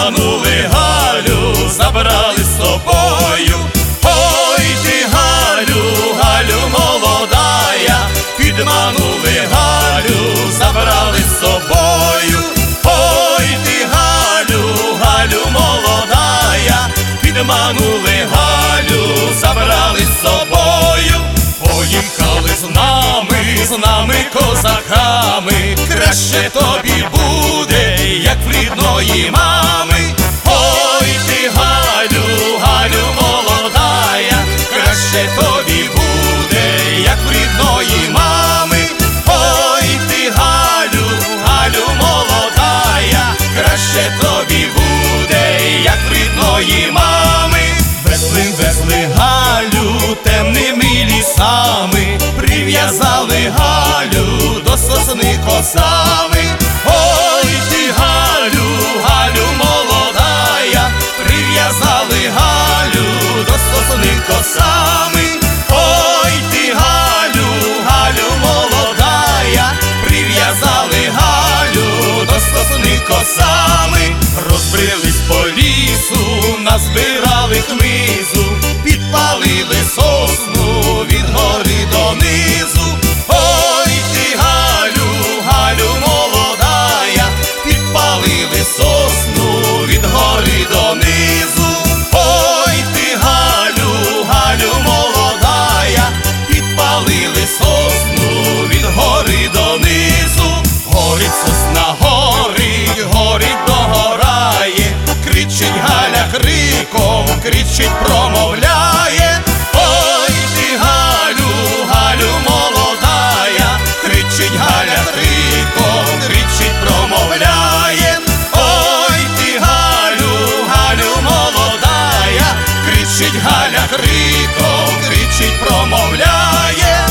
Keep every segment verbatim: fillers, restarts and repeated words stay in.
підманули Галю, забрали з собою. Ой ти, Галю, Галю молодая, підманули Галю, забрали з собою. Ой ти, Галю, Галю молодая, підманули Галю, забрали з собою. Поїхали з нами, з нами козаками, краще тобі буде, як в рідної мами. Ой ти, Галю, Галю молодая, краще тобі буде, як в рідної мами. Ой ти, Галю, Галю молодая, краще тобі буде, як в рідної мами. Везли, везли Галю темними лісами, прив'язали Галю до сосни косами. Ой ти, Галю, Галю молодая, прив'язали Галю до сосни косами. Ой ти, Галю, Галю молодая, прив'язали Галю до сосни косами. Розбрились по лісу, назбирали хмизу, підпалили сосну від гори донизу. Ой ти, Галю, Галю молодая, підпалили сосну від гори донизу. Ой ти, Галю, Галю молодая, підпалили сосну від гори донизу. Горить сосна, горить, горить, догорає, кричить Галя криком, кричить, промовляє. Ой ти, Галю, Галю молодая, кричить Галя криком, кричить, промовляє. Ой ти, Галю, Галю молодая, кричить Галя криком, кричить, промовляє.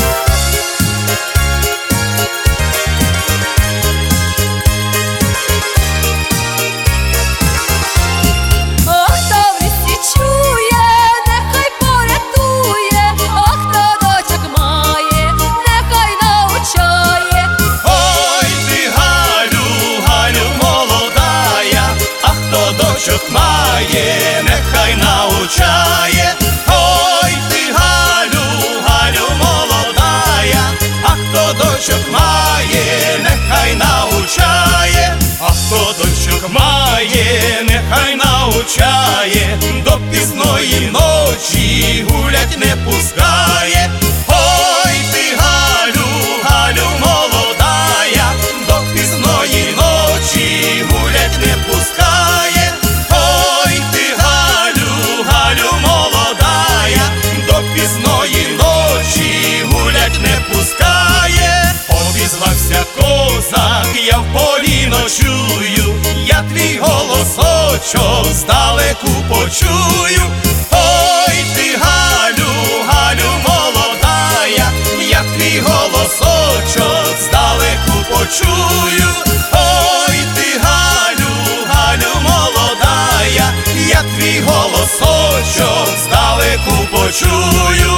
Дочок має, нехай научає. Ой ти, Галю, Галю молодая, а хто дочок має, нехай научає. А хто дочок має, нехай научає, до пізної ночі гулять не пускає. Ой ти, Галю, Галю молодая, до пізної ночі гулять не пускає. Ой ти, Галю, Галю молодая, до пізної ночі гулять не пускає. Обізвався козак, я в полі ночую, я твій голосочок здалеку почую. Ой ти, Галю, Галю молодая, я твій голосочок здалеку почую. Ой ти, Галю, Галю молодая, я твій голосочок здалеку почую.